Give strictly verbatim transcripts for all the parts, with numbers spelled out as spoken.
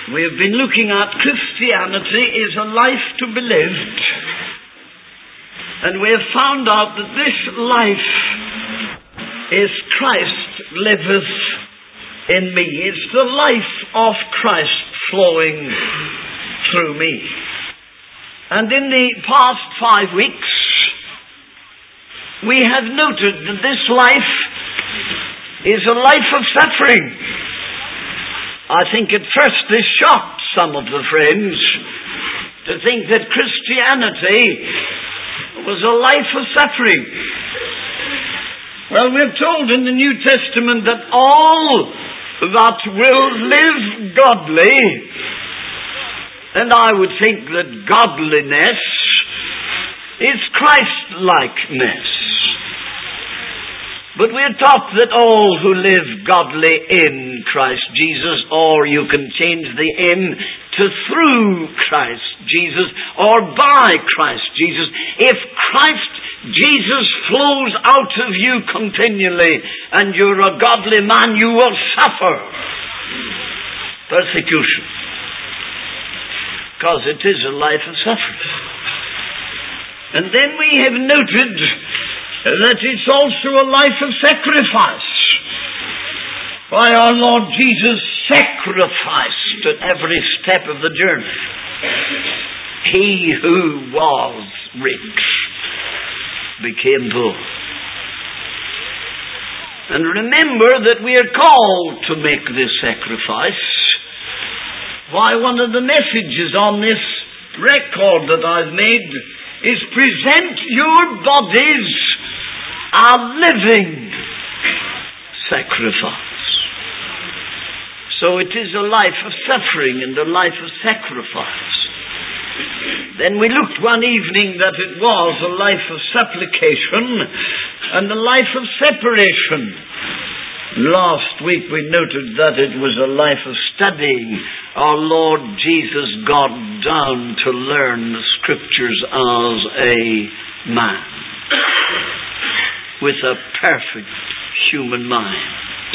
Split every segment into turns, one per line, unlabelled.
We have been looking at Christianity is a life to be lived. And we have found out that this life is Christ liveth in me. It's the life of Christ flowing through me. And in the past five weeks, we have noted that this life is a life of suffering. I think at first this shocked some of the friends to think that Christianity was a life of suffering. Well, we're told in the New Testament that all that will live godly, and I would think that godliness is Christ-likeness. But we're taught that all who live godly in Christ Jesus, or you can change the in to through Christ Jesus, or by Christ Jesus. If Christ Jesus flows out of you continually, and you're a godly man, you will suffer persecution. Because it is a life of suffering. And then we have noted that it's also a life of sacrifice. Why, our Lord Jesus sacrificed at every step of the journey. He who was rich became poor. And remember that we are called to make this sacrifice. Why, one of the messages on this record that I've made is present your bodies a living sacrifice. So it is a life of suffering and a life of sacrifice. Then we looked one evening that it was a life of supplication and a life of separation. Last week we noted that it was a life of studying. Our Lord Jesus got down to learn the Scriptures as a man, with a perfect human mind.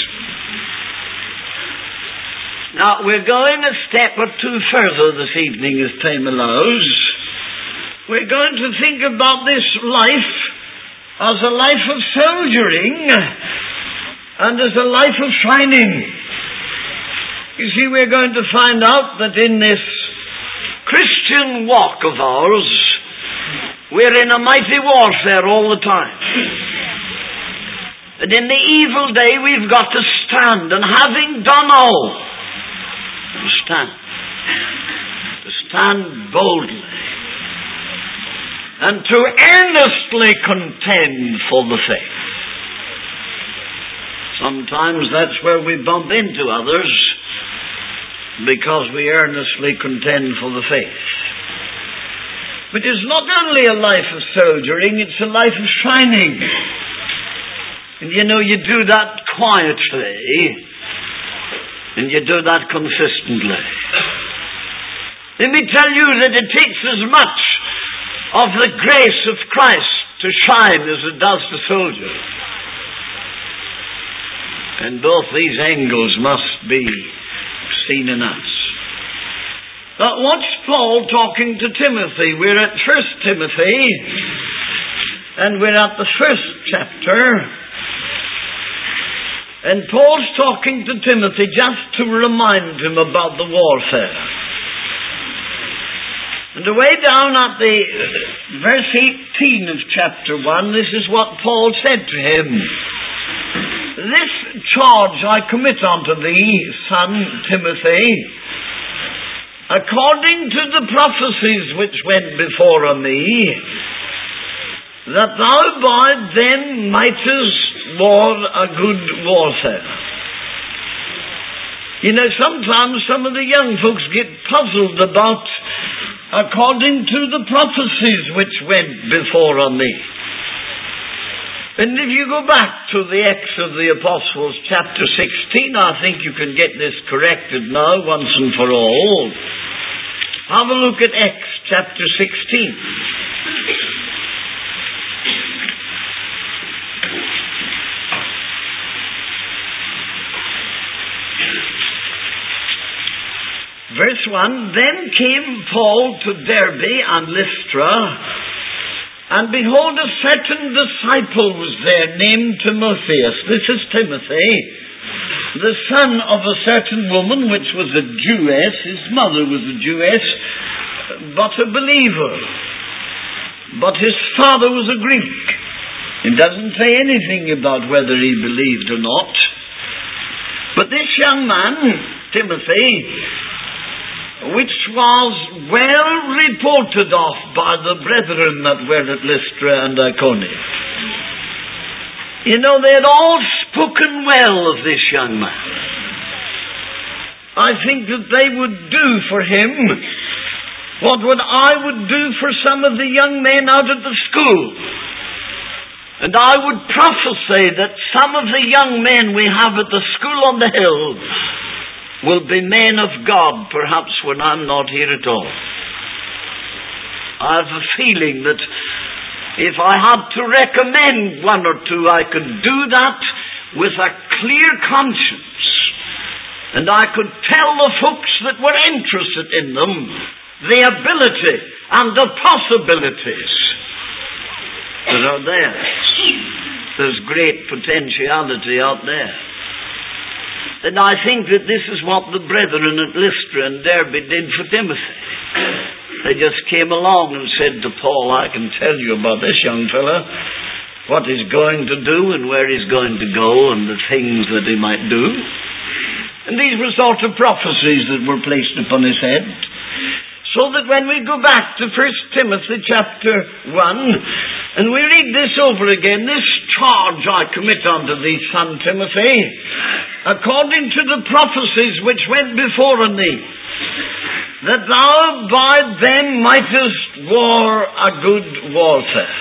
Now, we're going a step or two further this evening as time allows. We're going to think about this life as a life of soldiering and as a life of shining. You see, we're going to find out that in this Christian walk of ours, we're in a mighty warfare all the time. And in the evil day, we've got to stand, and having done all, to stand. To stand boldly. And to earnestly contend for the faith. Sometimes that's where we bump into others, because we earnestly contend for the faith. But it's not only a life of soldiering, it's a life of shining. And you know, you do that quietly, and you do that consistently. Let me tell you that it takes as much of the grace of Christ to shine as it does to soldier. And both these angles must be seen in us. But watch Paul talking to Timothy. We're at First Timothy, and we're at the first chapter. And Paul's talking to Timothy just to remind him about the warfare. And away down at the verse eighteen of chapter one, this is what Paul said to him. This charge I commit unto thee, son Timothy, according to the prophecies which went before on thee, that thou by them mightest war a good warfare. You know, sometimes some of the young folks get puzzled about according to the prophecies which went before on thee. And if you go back to the Acts of the Apostles, chapter sixteen, I think you can get this corrected now, once and for all. Have a look at Acts chapter sixteen. Verse one, then came Paul to Derbe and Lystra, and behold, a certain disciple was there named Timotheus. This is Timothy, the son of a certain woman which was a Jewess. His mother was a Jewess, but a believer. But his father was a Greek. It doesn't say anything about whether he believed or not. But this young man, Timothy, which was well reported of by the brethren that were at Lystra and Iconium. You know, they had all spoken well of this young man. I think that they would do for him what would I would do for some of the young men out at the school. And I would prophesy that some of the young men we have at the school on the hill will be men of God, perhaps when I'm not here at all. I have a feeling that if I had to recommend one or two, I could do that with a clear conscience. And I could tell the folks that were interested in them the ability and the possibilities that are there. There's great potentiality out there. And I think that this is what the brethren at Lystra and Derbe did for Timothy. They just came along and said to Paul, I can tell you about this young fella, what he's going to do and where he's going to go and the things that he might do. And these were sort of prophecies that were placed upon his head. So that when we go back to First Timothy chapter one, and we read this over again, this charge I commit unto thee, son Timothy, according to the prophecies which went before on thee, that thou by them mightest war a good warfare.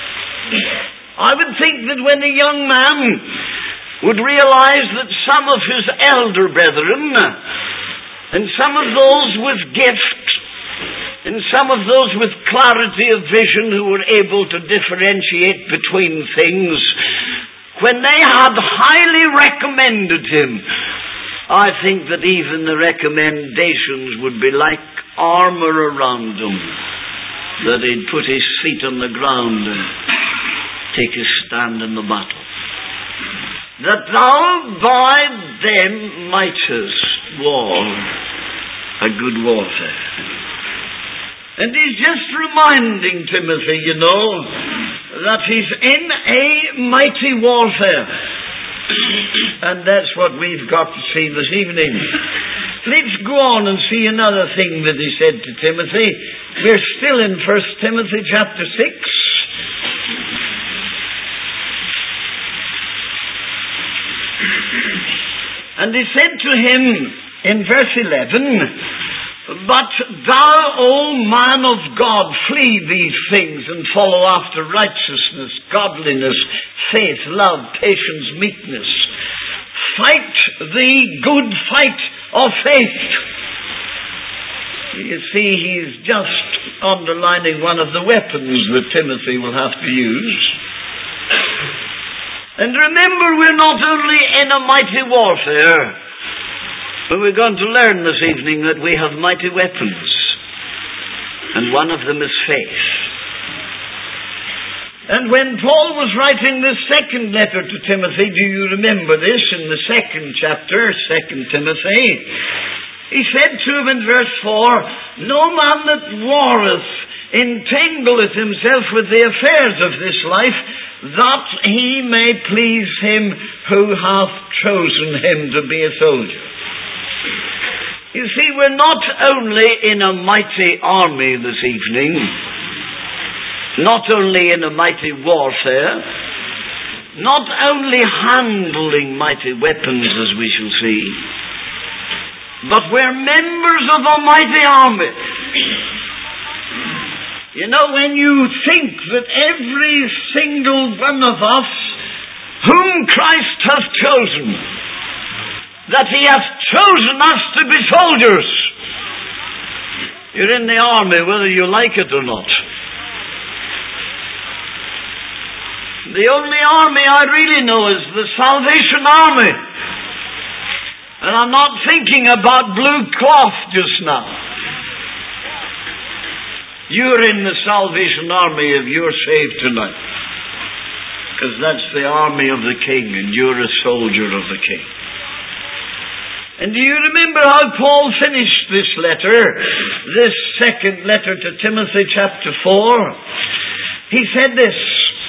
I would think that when a young man would realize that some of his elder brethren, and some of those with gift, and some of those with clarity of vision who were able to differentiate between things, when they had highly recommended him, I think that even the recommendations would be like armour around him, that he'd put his feet on the ground and take his stand in the battle. That thou by them mightest war a good warfare. And he's just reminding Timothy, you know, that he's in a mighty warfare. And that's what we've got to see this evening. Let's go on and see another thing that he said to Timothy. We're still in First Timothy chapter six. And he said to him in verse eleven, but thou, O man of God, flee these things and follow after righteousness, godliness, faith, love, patience, meekness. Fight the good fight of faith. You see, he's just underlining one of the weapons that Timothy will have to use. And remember, we're not only in a mighty warfare, but we're going to learn this evening that we have mighty weapons. And one of them is faith. And when Paul was writing this second letter to Timothy, do you remember this in the second chapter, Second Timothy? He said to him in verse four, no man that warreth entangleth himself with the affairs of this life, that he may please him who hath chosen him to be a soldier. You see, we're not only in a mighty army this evening, not only in a mighty warfare, not only handling mighty weapons as we shall see, but we're members of a mighty army. You know, when you think that every single one of us whom Christ hath chosen, that he hath chosen us to be soldiers. You're in the army whether you like it or not. The only army I really know is the Salvation Army. And I'm not thinking about blue cloth just now. You're in the Salvation Army if you're saved tonight. Because that's the army of the King, and you're a soldier of the King. And do you remember how Paul finished this letter, this second letter to Timothy, chapter four? He said this,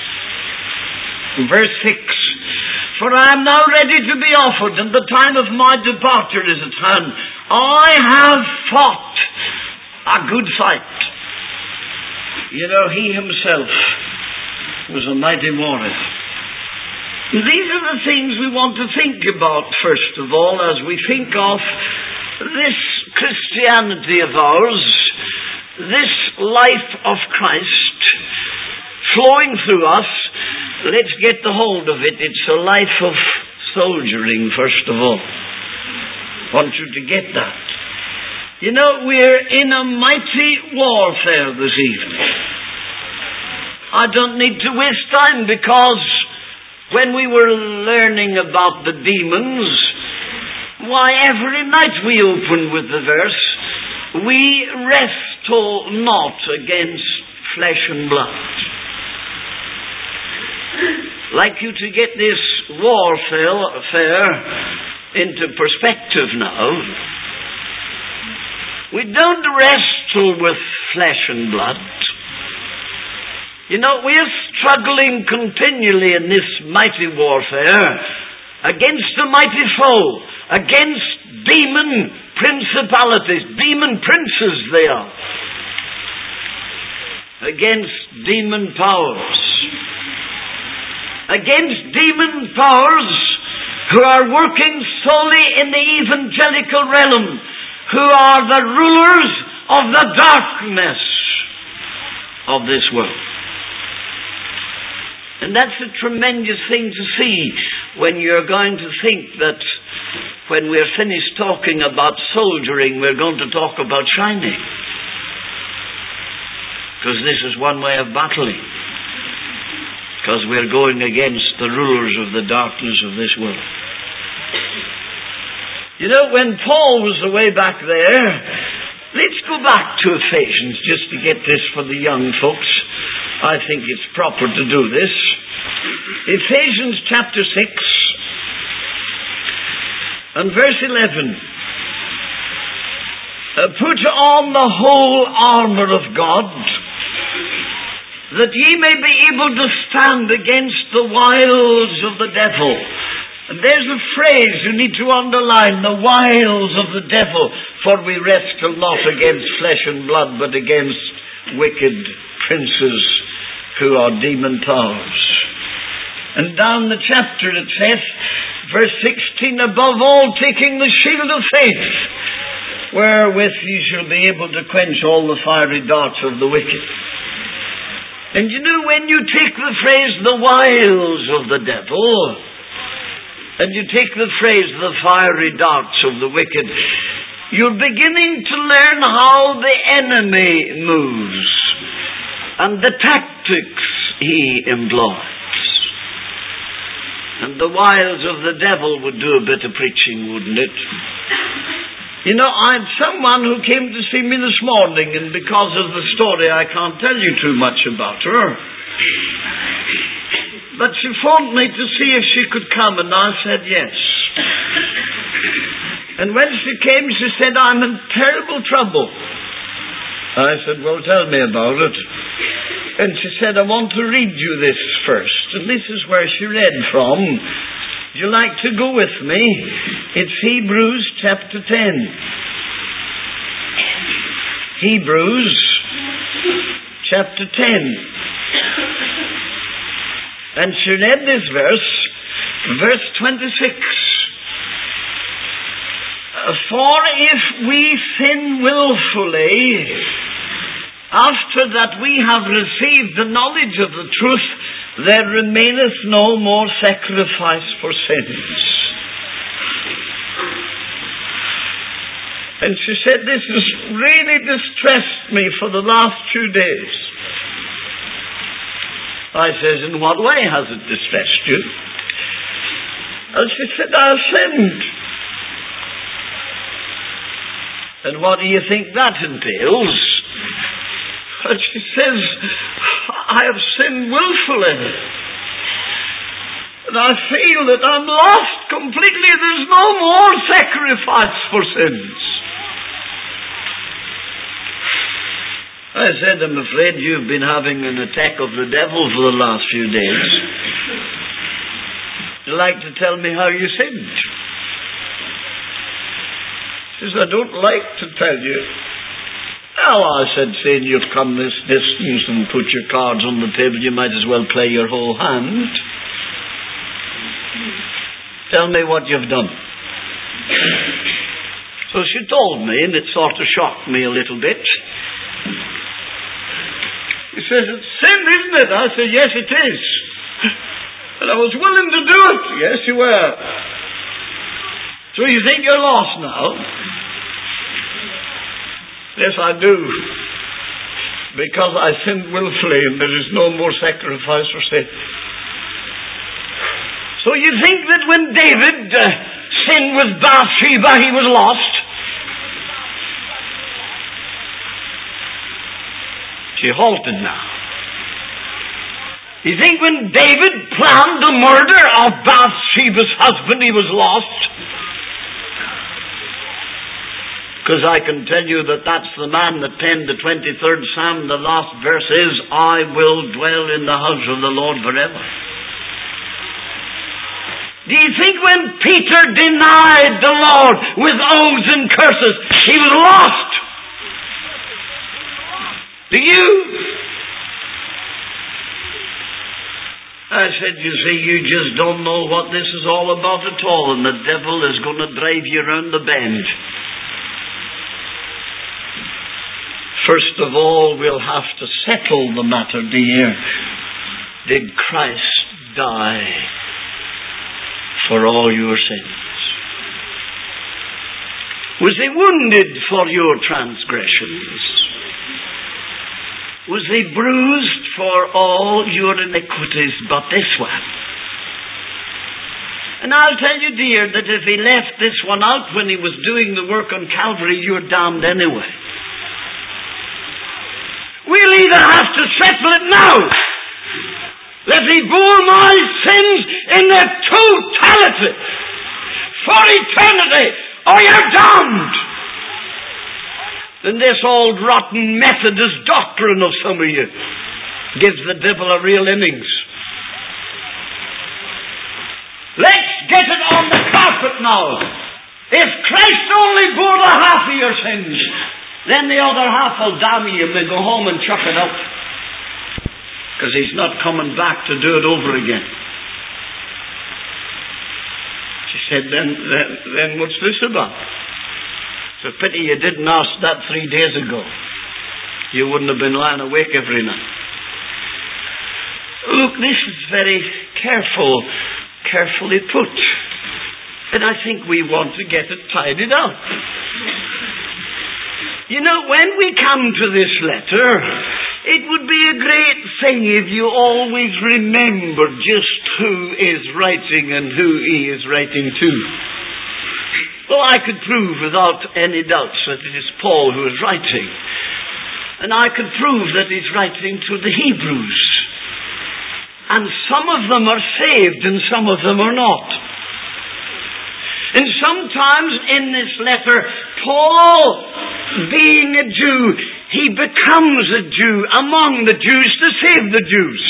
verse six, "For I am now ready to be offered, and the time of my departure is at hand. I have fought a good fight." You know, he himself was a mighty warrior. These are the things we want to think about, first of all, as we think of this Christianity of ours, this life of Christ flowing through us. Let's get the hold of it. It's a life of soldiering, first of all. I want you to get that. You know, we're in a mighty warfare this evening. I don't need to waste time, because when we were learning about the demons, why, every night we opened with the verse, "We wrestle not against flesh and blood." I'd like you to get this warfare into perspective now. We don't wrestle with flesh and blood. You know, we are struggling continually in this mighty warfare against a mighty foe, against demon principalities, demon princes they are, against demon powers, against demon powers who are working solely in the evangelical realm, who are the rulers of the darkness of this world. And that's a tremendous thing to see when you're going to think that when we're finished talking about soldiering, we're going to talk about shining. Because this is one way of battling. Because we're going against the rulers of the darkness of this world. You know, when Paul was away back there, let's go back to Ephesians just to get this for the young folks. I think it's proper to do this. Ephesians chapter six and verse eleven. Uh, Put on the whole armour of God, that ye may be able to stand against the wiles of the devil. And there's a phrase you need to underline, the wiles of the devil. For we wrestle not against flesh and blood, but against wicked princes who are demon powers. And down the chapter it says, verse sixteen, "Above all, taking the shield of faith, wherewith ye shall be able to quench all the fiery darts of the wicked." And you know, when you take the phrase, the wiles of the devil, and you take the phrase, the fiery darts of the wicked, you're beginning to learn how the enemy moves and the tactics he employs. And the wiles of the devil would do a bit of preaching, wouldn't it? You know, I had someone who came to see me this morning, and because of the story, I can't tell you too much about her. But she phoned me to see if she could come, and I said yes. And when she came, she said, "I'm in terrible trouble." I said, "Well, tell me about it." And she said, "I want to read you this first." And this is where she read from. Would you like to go with me? It's Hebrews chapter ten. Hebrews chapter ten. And she read this verse, verse twenty-six. "For if we sin willfully, after that we have received the knowledge of the truth, there remaineth no more sacrifice for sins." And she said, "This has really distressed me for the last few days." I says, "In what way has it distressed you?" And she said, "I sinned. And what do you think that entails? And she says, I have sinned willfully. And I feel that I'm lost completely. There's no more sacrifice for sins. I said, I'm afraid you've been having an attack of the devil for the last few days. Would you like to tell me how you sinned? She says, I don't like to tell you. Well, I said, seeing you've come this distance and put your cards on the table, you might as well play your whole hand. Tell me what you've done. So she told me, and it sort of shocked me a little bit. He says, it's sin, isn't it? I said, yes, it is. And I was willing to do it. Yes, you were. So you think you're lost now? Yes, I do. Because I sinned willfully and there is no more sacrifice for sin. So you think that when David uh, sinned with Bathsheba, he was lost? She halted now. You think when David planned the murder of Bathsheba's husband, he was lost? Because I can tell you that that's the man that penned the twenty-third Psalm. The last verse is, I will dwell in the house of the Lord forever. Do you think when Peter denied the Lord with oaths and curses, he was lost? Do you? I said, you see, you just don't know what this is all about at all, and the devil is going to drive you around the bend. First of all, we'll have to settle the matter, dear. Did Christ die for all your sins? Was he wounded for your transgressions? Was he bruised for all your iniquities but this one? And I'll tell you, dear, that if he left this one out when he was doing the work on Calvary, you're damned anyway. We'll either have to settle it now, that he bore my sins in their totality for eternity, or you're damned. And this old rotten Methodist doctrine of some of you gives the devil a real innings. Let's get it on the carpet now. If Christ only bore the half of your sins, then the other half will damn you and go home and chuck it up. Because he's not coming back to do it over again. She said, then, then, then what's this about? It's a pity you didn't ask that three days ago. You wouldn't have been lying awake every night. Look, this is very careful, carefully put. And I think we want to get it tidied out. You know, when we come to this letter, it would be a great thing if you always remembered just who is writing and who he is writing to. Well, I could prove without any doubts that it is Paul who is writing. And I could prove that he's writing to the Hebrews. And some of them are saved and some of them are not. And sometimes in this letter, Paul, being a Jew, he becomes a Jew among the Jews to save the Jews.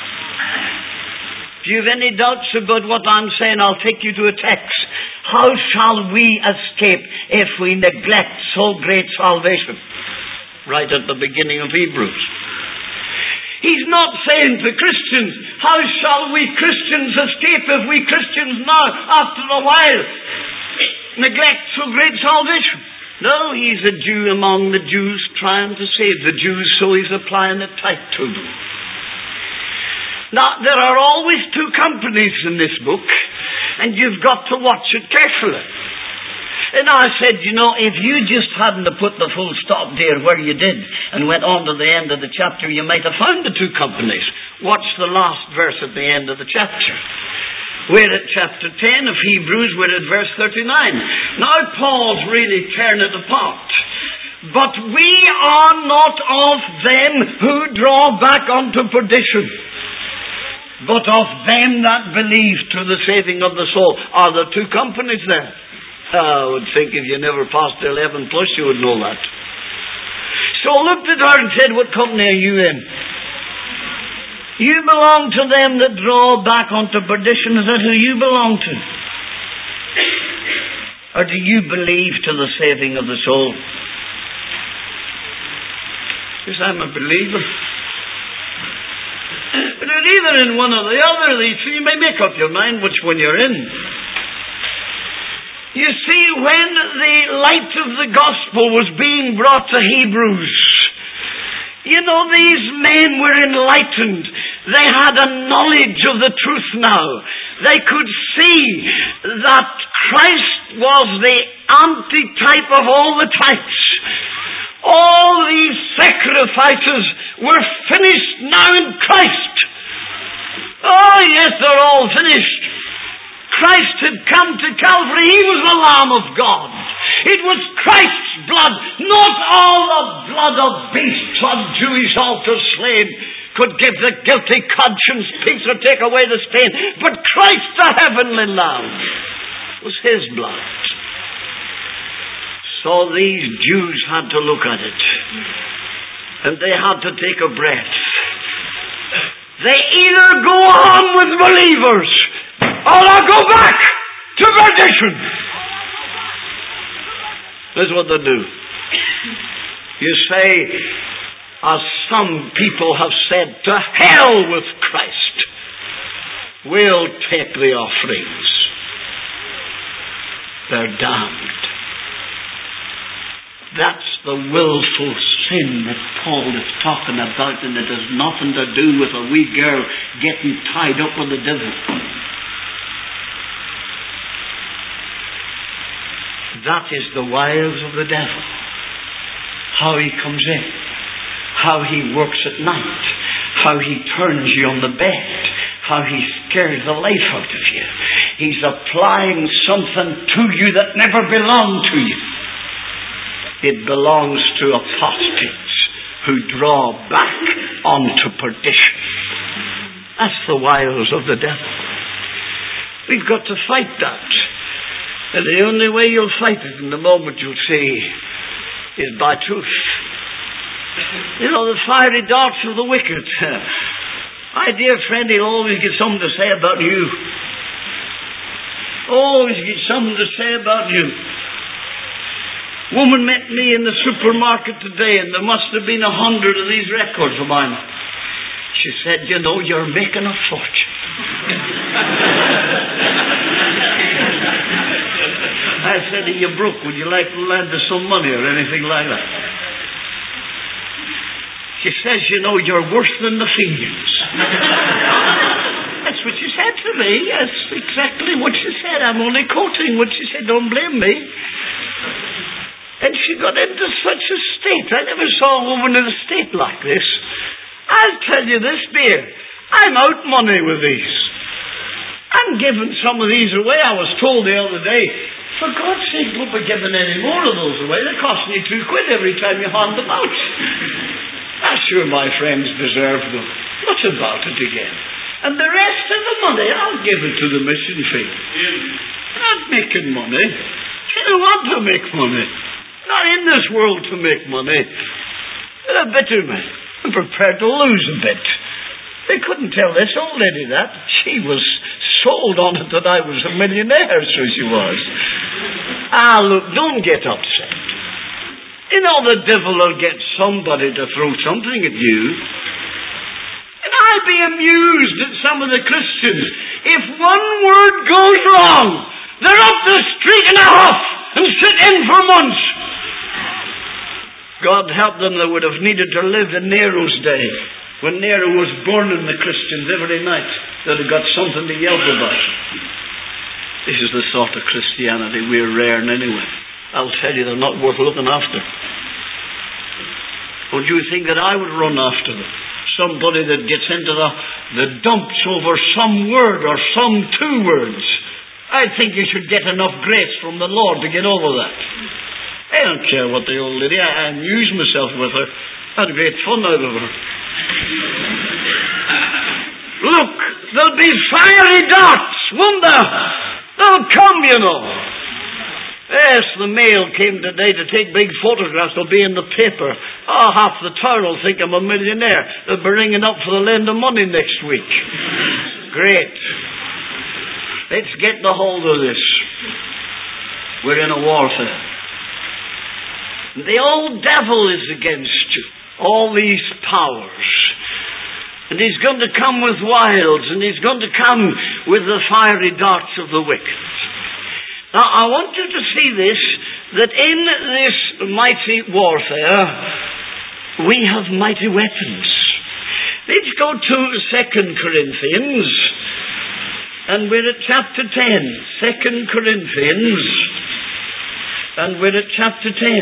If you have any doubts about what I'm saying, I'll take you to a text. How shall we escape if we neglect so great salvation? Right at the beginning of Hebrews. He's not saying to Christians, how shall we Christians escape if we Christians now, after a while, neglect so great salvation? No, he's a Jew among the Jews trying to save the Jews, so he's applying a type to them. Now, there are always two companies in this book, and you've got to watch it carefully. And I said, you know, if you just hadn't have put the full stop there where you did and went on to the end of the chapter, you might have found the two companies. Watch the last verse at the end of the chapter. We're at chapter ten of Hebrews, we're at verse thirty-nine. Now Paul's really tearing it apart. But we are not of them who draw back unto perdition, but of them that believe to the saving of the soul. Are there two companies there? I would think if you never passed eleven plus, you would know that. So I looked at her and said, what company are you in? You belong to them that draw back unto perdition. Is that who you belong to? Or do you believe to the saving of the soul? Yes, I'm a believer. But you're either in one or the other. So you may make up your mind which one you're in. You see, when the light of the gospel was being brought to Hebrews, you know, these men were enlightened. They had a knowledge of the truth now. They could see that Christ was the antitype of all the types. All these sacrifices were finished now in Christ. Oh yes, they're all finished. Christ had come to Calvary. He was the Lamb of God. It was Christ's blood, not all the blood of beasts on Jewish altars slain could give the guilty conscience peace or take away the stain. But Christ, the heavenly Lamb, was His blood. So these Jews had to look at it. And they had to take a breath. They either go on with believers, or they go back to perdition. That's what they do. You say, as some people have said, to hell with Christ. We'll take the offerings. They're damned. That's the willful sin that Paul is talking about, and it has nothing to do with a wee girl getting tied up with the devil. That is the wiles of the devil. How he comes in. How he works at night. How he turns you on the bed. How he scares the life out of you. He's applying something to you that never belonged to you. It belongs to apostates who draw back onto perdition. That's the wiles of the devil. We've got to fight that. And the only way you'll fight it in the moment you'll see is by truth. You know, the fiery darts of the wicked. My dear friend, he'll always get something to say about you. Always get something to say about you. Woman met me in the supermarket today, and there must have been a hundred of these records of mine. She said, you know, you're making a fortune. I said, are you broke? Would you like to lend us some money or anything like that? She says, you know, you're worse than the Fenians. That's what she said to me. That's exactly what she said. I'm only quoting what she said. Don't blame me. And she got into such a state. I never saw a woman in a state like this. I'll tell you this, dear. I'm out money with these. I'm giving some of these away. I was told the other day, for God's sake, don't be giving any more of those away. They cost me two quid every time you hand them out. I'm sure my friends deserve them. What about it again? And the rest of the money, I'll give it to the mission fee. I'm not making money. I don't want to make money. Not in this world to make money. They're a bitter man. I'm prepared to lose a bit. They couldn't tell this old lady that. She was sold on it that I was a millionaire, so she was. Ah, look, don't get upset. You know the devil will get somebody to throw something at you. And I'd be amused at some of the Christians. If one word goes wrong, they're up the street in a huff and sit in for months. God help them, they would have needed to live in Nero's day. When Nero was burning the Christians every night, they'd have got something to yelp about. This is the sort of Christianity we're rearing anyway. I'll tell you, they're not worth looking after. Would you think that I would run after them? Somebody that gets into the, the dumps over some word or some two words. I think you should get enough grace from the Lord to get over that. I don't care what the old lady, I amused myself with her. Had great fun out of her. Look, there'll be fiery darts, won't there? They'll come, you know. Yes, the mail came today to take big photographs. They'll be in the paper. Oh, half the town will think I'm a millionaire. They'll be ringing up for the lend of money next week. Great. Let's get the hold of this. We're in a warfare. The old devil is against you. All these powers. And he's going to come with wiles, and he's going to come with the fiery darts of the wicked. Now, I want you to see this, that in this mighty warfare, we have mighty weapons. Let's go to Second Corinthians, and we're at chapter ten. Second Corinthians, and we're at chapter ten.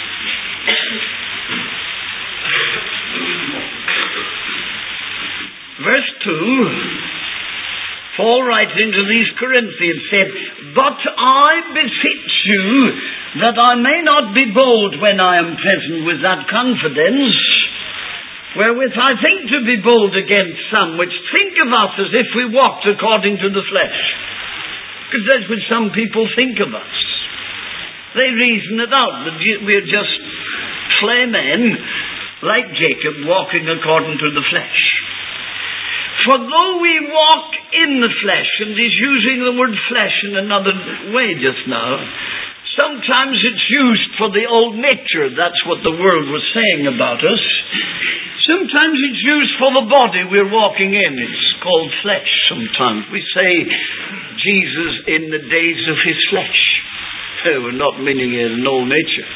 Verse two, Paul writing to these Corinthians said, "But I beseech you that I may not be bold when I am present with that confidence, wherewith I think to be bold against some which think of us as if we walked according to the flesh." Because that's what some people think of us. They reason it out, that we're just clay men, like Jacob, walking according to the flesh. For though we walk in the flesh, and he's using the word flesh in another way just now, sometimes it's used for the old nature. That's what the world was saying about us. Sometimes it's used for the body we're walking in. It's called flesh sometimes. We say Jesus in the days of his flesh. Oh, we're not meaning an old nature.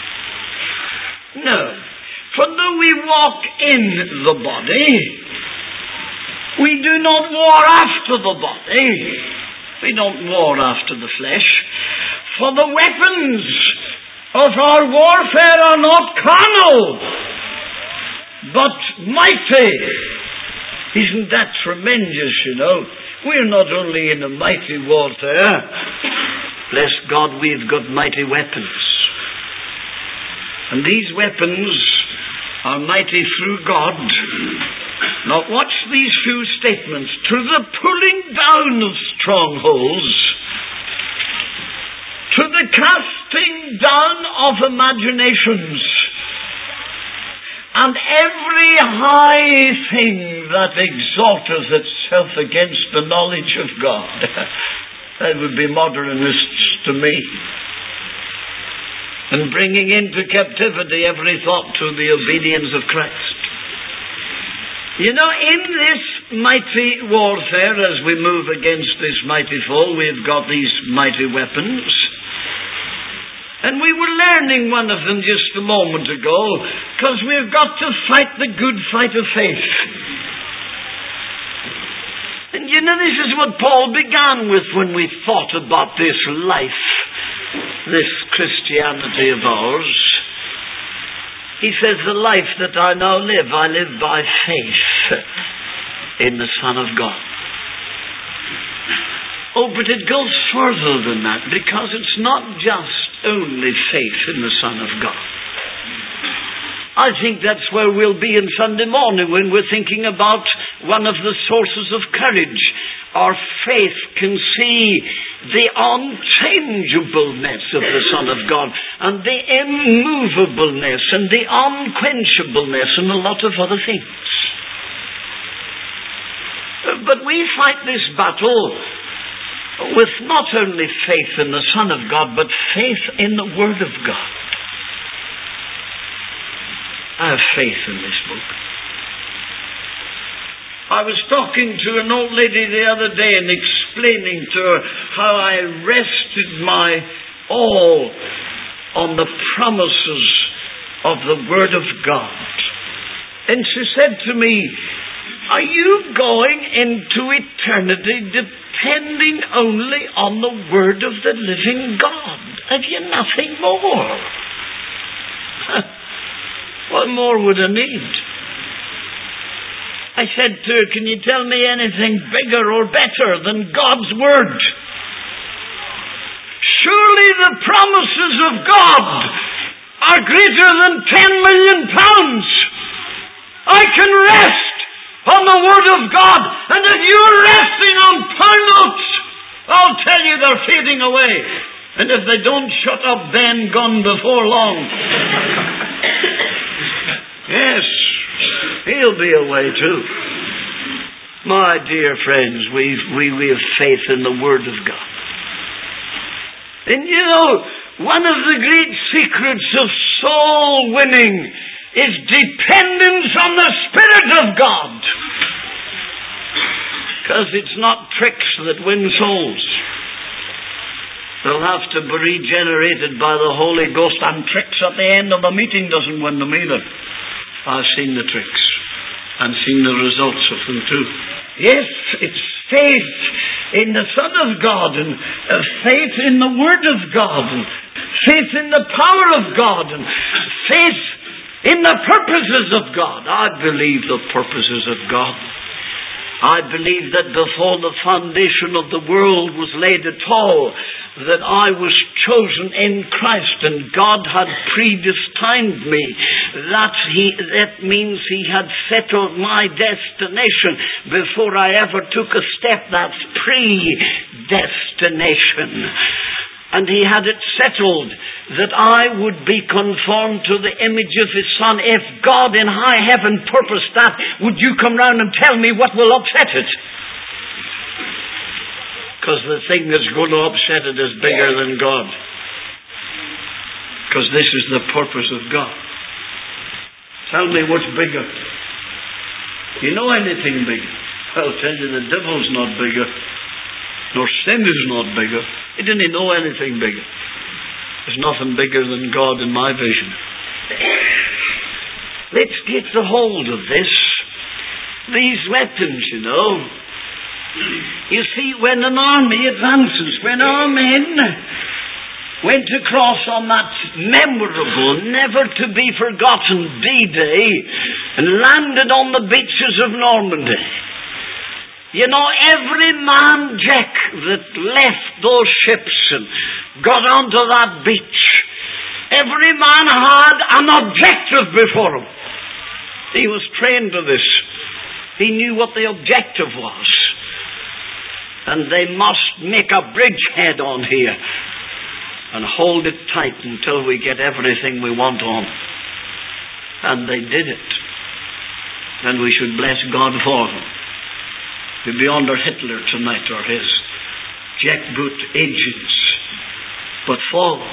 No. For though we walk in the body, we do not war after the body. We don't war after the flesh. For the weapons of our warfare are not carnal, but mighty. Isn't that tremendous, you know? We're not only in a mighty warfare. Bless God, we've got mighty weapons. And these weapons are mighty through God. Now watch these few statements. To the pulling down of strongholds, to the casting down of imaginations, and every high thing that exalteth itself against the knowledge of God. That would be modernists to me. And bringing into captivity every thought to the obedience of Christ. You know, in this mighty warfare, as we move against this mighty foe, we've got these mighty weapons. And we were learning one of them just a moment ago, because we've got to fight the good fight of faith. And you know, this is what Paul began with when we thought about this life, this Christianity of ours. He says, the life that I now live, I live by faith in the Son of God. Oh, but it goes further than that, because it's not just only faith in the Son of God. I think that's where we'll be in Sunday morning when we're thinking about one of the sources of courage. Our faith can see the unchangeableness of the Son of God and the immovableness and the unquenchableness and a lot of other things. But we fight this battle with not only faith in the Son of God, but faith in the Word of God. I have faith in this book. I was talking to an old lady the other day and explaining to her how I rested my all on the promises of the Word of God. And she said to me, are you going into eternity depending only on the Word of the living God? Have you nothing more? What more would I need? I said to her, can you tell me anything bigger or better than God's Word? Surely the promises of God are greater than ten million pounds. I can rest on the Word of God. And if you're resting on pound notes, I'll tell you they're fading away. And if they don't shut up, then gone before long. Yes, he'll be away too. My dear friends, we've, we, we have faith in the Word of God. And you know, one of the great secrets of soul winning is dependence on the Spirit of God. Because it's not tricks that win souls. They'll have to be regenerated by the Holy Ghost, and tricks at the end of a meeting doesn't win them either. I've seen the tricks and seen the results of them too. Yes, it's faith in the Son of God, and uh, faith in the Word of God, and faith in the power of God, and faith in the purposes of God. I believe the purposes of God. I believe that before the foundation of the world was laid at all, that I was chosen in Christ, and God had predestined me. That he, that means He had settled my destination before I ever took a step. That's predestination. And He had it settled that I would be conformed to the image of His Son. If God in high heaven purposed that, would you come round and tell me what will upset it? Because the thing that's going to upset it is bigger than God. Because this is the purpose of God. Tell me what's bigger. You know anything bigger? I'll tell you, the devil's not bigger. Nor sin is not bigger. He didn't know anything bigger. There's nothing bigger than God in my vision. Let's get the hold of this. These weapons, you know. You see, when an army advances, when our men went across on that memorable, never-to-be-forgotten D-Day and landed on the beaches of Normandy, you know, every man jack that left those ships and got onto that beach, every man had an objective before him. He was trained to this. He knew what the objective was. And they must make a bridgehead on here and hold it tight until we get everything we want on. And they did it. And we should bless God for them. We'll be under Hitler tonight, or his jackboot agents. But follow.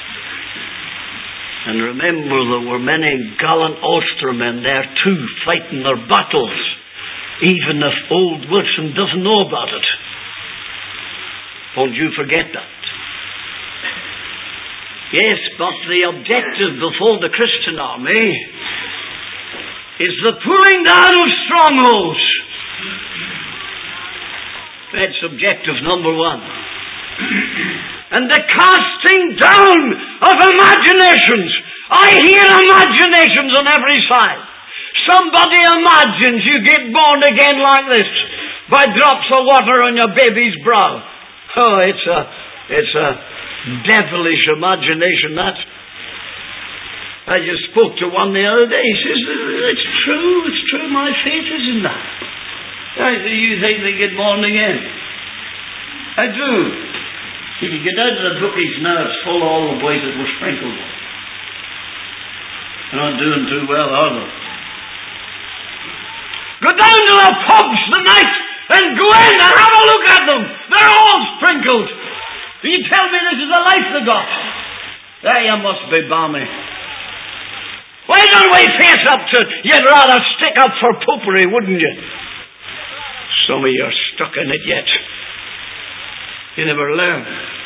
And remember, there were many gallant Ulstermen there too, fighting their battles, even if old Wilson doesn't know about it. Don't you forget that. Yes, but the objective before the Christian army is the pulling down of strongholds. That's objective number one. And the casting down of imaginations. I hear imaginations on every side. Somebody imagines you get born again like this, by drops of water on your baby's brow. Oh, it's a, it's a devilish imagination, that. I just spoke to one the other day. He says, it's true, it's true, my faith is in that. I say, you think they get born again? I do. If you get out of the bookies now, it's full of all the boys that were sprinkled. They're not doing too well, are they? Go down to the pubs tonight and go in and have a look at them. They're all sprinkled. You tell me this is the life they got. There you must be balmy. Why don't we face up to it? You'd rather stick up for popery, wouldn't you? Some of you are stuck in it yet. You never learn.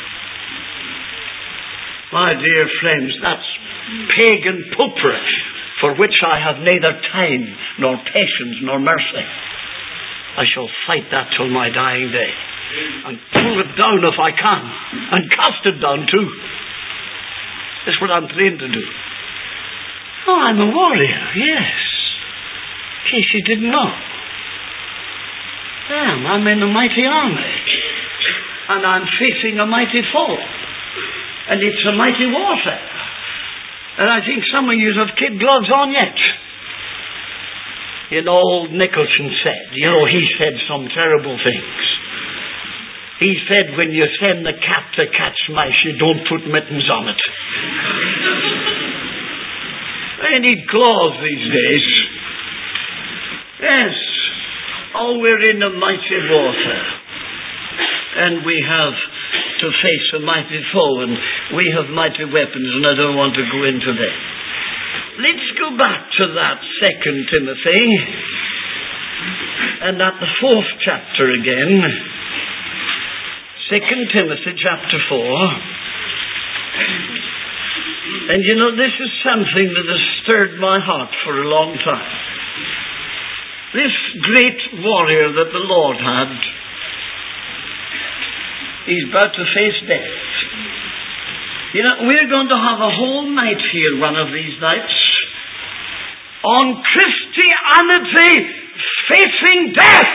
My dear friends, that's pagan popery, for which I have neither time, nor patience, nor mercy. I shall fight that till my dying day, and pull it down if I can, and cast it down too. That's what I'm trained to do. Oh, I'm a warrior, yes. In case you didn't know. I am. I'm in a mighty army. And I'm facing a mighty foe. And it's a mighty warfare. And I think some of you have kid gloves on yet. You know, old Nicholson said, you know, he said some terrible things. He said, when you send the cat to catch mice, you don't put mittens on it. They need claws these days. Yes. Oh, we're in a mighty warfare. And we have to face a mighty foe, and we have mighty weapons, and I don't want to go into that. Let's go back to that Second Timothy, and at the fourth chapter again. Second Timothy chapter four. And you know, this is something that has stirred my heart for a long time. This great warrior that the Lord had, he's about to face death. You know, we're going to have a whole night here, one of these nights, on Christianity facing death.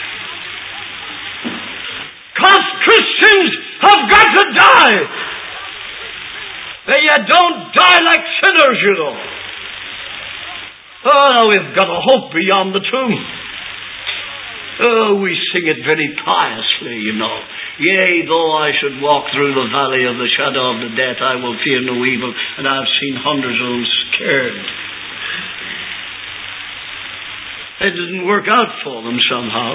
Because Christians have got to die. You don't die like sinners, you know. Oh, we've got a hope beyond the tomb. Oh, we sing it very piously, you know. Yea, though I should walk through the valley of the shadow of the death, I will fear no evil. And I've seen hundreds of them scared. It didn't work out for them somehow.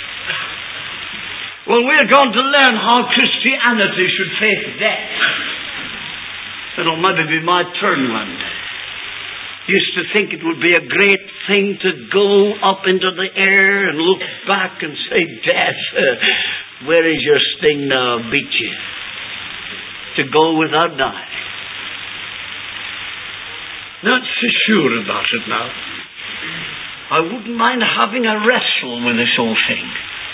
Well, we're going to learn how Christianity should face death. It'll maybe be my turn one day. Used to think it would be a great thing to go up into the air and look back and say, Death, uh, where is your sting now? I'll beat you. To go without dying. Not so sure about it now. I wouldn't mind having a wrestle with this whole thing.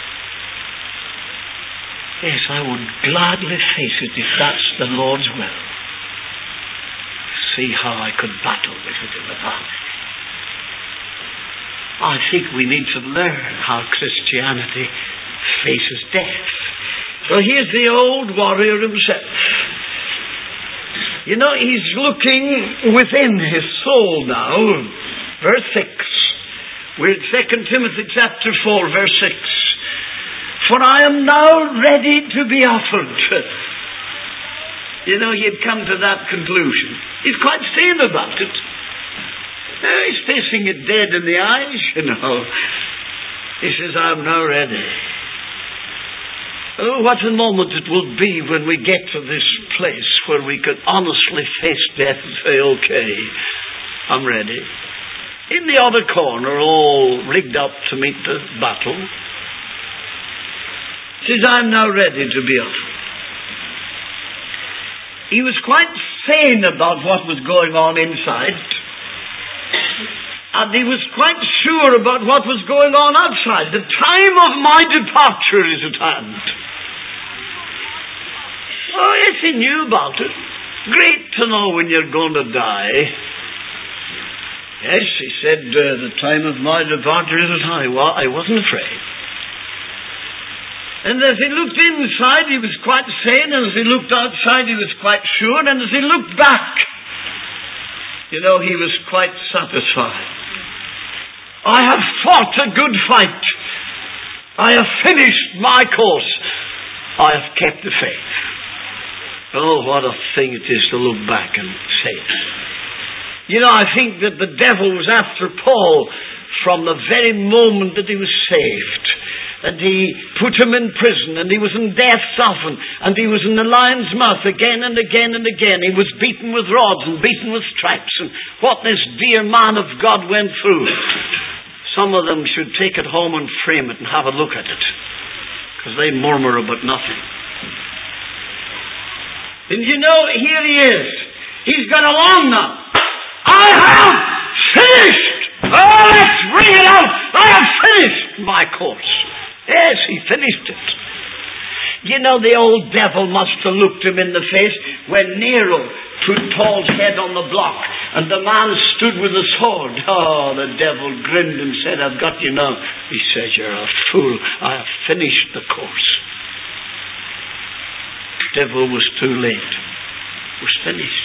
Yes, I would gladly face it if that's the Lord's will. See how I could battle with it in the past. I think we need to learn how Christianity faces death. Well, here's the old warrior himself. You know, he's looking within his soul now. Verse six. We're in Second Timothy chapter four, verse six. For I am now ready to be offered. You know, he'd come to that conclusion. He's quite sane about it. Uh, he's facing it dead in the eyes, you know. He says, I'm now ready. Oh, what a moment it will be when we get to this place where we can honestly face death and say, okay, I'm ready. In the other corner, all rigged up to meet the battle, he says, I'm now ready to be offered. He was quite sane about what was going on inside. And he was quite sure about what was going on outside. The time of my departure is at hand. Oh, yes, he knew about it. Great to know when you're going to die. Yes, he said, uh, the time of my departure is at hand. Well, I wasn't afraid. And as he looked inside, he was quite sane, and as he looked outside, he was quite sure, and as he looked back, you know, he was quite satisfied. I have fought a good fight. I have finished my course. I have kept the faith. Oh, what a thing it is to look back and say it. You know, I think that the devil was after Paul from the very moment that he was saved. And he put him in prison, and he was in death's often, and he was in the lion's mouth again and again and again. He was beaten with rods and beaten with stripes, and what this dear man of God went through. Some of them should take it home and frame it and have a look at it, because they murmur about nothing. And you know, here he is. He's got along now. I have finished! Oh, let's ring it out! I have finished my course. Yes, he finished it. You know, the old devil must have looked him in the face when Nero put Paul's head on the block and the man stood with a sword. Oh, the devil grinned and said, I've got you now. He says, you're a fool. I have finished the course. The devil was too late. was finished.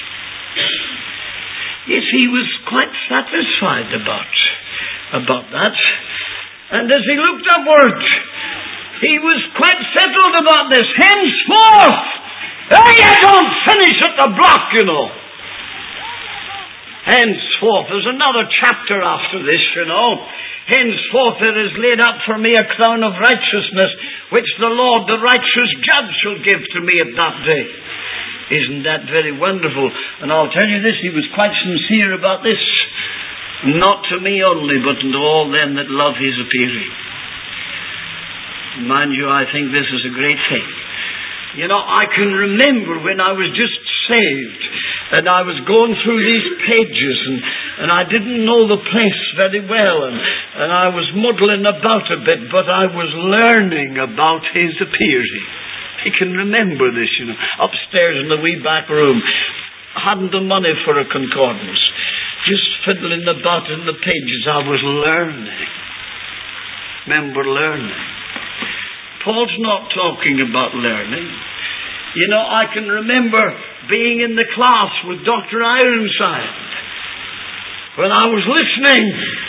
Yes, he was quite satisfied about, about that. And as he looked upward, he was quite settled about this. Henceforth, oh, you don't finish at the block, you know. Henceforth, there's another chapter after this, you know. Henceforth there is laid up for me a crown of righteousness, which the Lord, the righteous judge, shall give to me at that day. Isn't that very wonderful? And I'll tell you this, he was quite sincere about this. Not to me only, but to all them that love his appearing. Mind you, I think this is a great thing. You know, I can remember when I was just saved, and I was going through these pages, and, and I didn't know the place very well, and, and I was muddling about a bit, but I was learning about his appearing. I can remember this, you know, upstairs in the wee back room. I hadn't the money for a concordance. Just fiddling about in the pages, I was learning. Remember learning. Paul's not talking about learning. You know, I can remember being in the class with Doctor Ironside. When I was listening,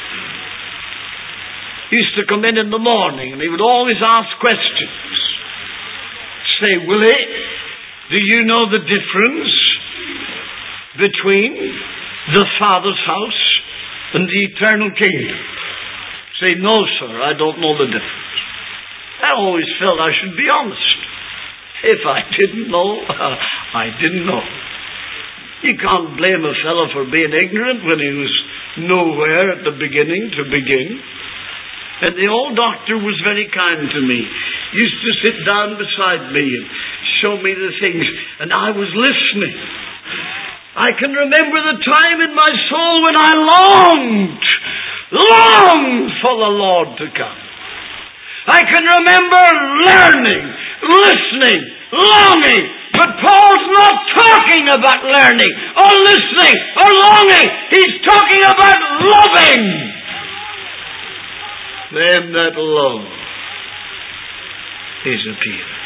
he used to come in in the morning and he would always ask questions. Say, Willie, do you know the difference between the Father's house and the eternal kingdom? Say, no, sir, I don't know the difference. I always felt I should be honest. If I didn't know, I didn't know. You can't blame a fellow for being ignorant when he was nowhere at the beginning to begin. And the old doctor was very kind to me. He used to sit down beside me and show me the things, and I was listening. I can remember the time in my soul when I longed, longed for the Lord to come. I can remember learning, listening, longing. But Paul's not talking about learning or listening or longing. He's talking about loving. Them that love is appearing.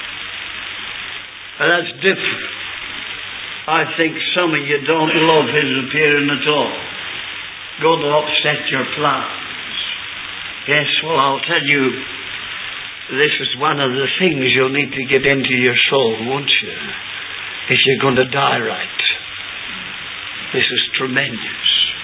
And that's different. I think some of you don't love his appearing at all. Going to upset your plans. Yes, well, I'll tell you, this is one of the things you'll need to get into your soul, won't you? If you're going to die right. This is tremendous.